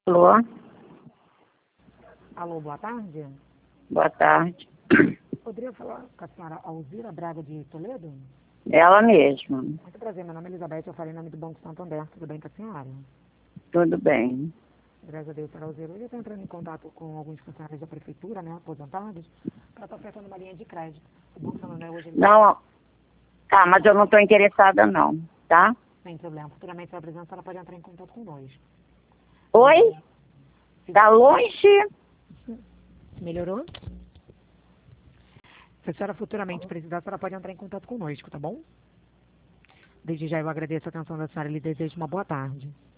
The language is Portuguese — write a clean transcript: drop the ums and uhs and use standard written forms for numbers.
Alô? Alô, boa tarde. Boa tarde. Poderia falar com a senhora Alzira Braga de Toledo? Ela mesma. Muito prazer, meu nome é Elizabeth, eu falei em nome do Banco Santander. Tudo bem com a senhora? Tudo bem. Graças a Deus, senhora Alzira. Hoje eu estou entrando em contato com alguns funcionários da prefeitura, né, aposentados, para estar ofertando uma linha de crédito. O Banco Santander hoje... Não, tá, mas eu não estou interessada não, tá? Sem problema. Futuramente, se ela presença, ela pode entrar em contato com nós. Oi? Tá longe? Melhorou? Se a senhora futuramente precisar, a senhora pode entrar em contato conosco, tá bom? Desde já eu agradeço a atenção da senhora e lhe desejo uma boa tarde.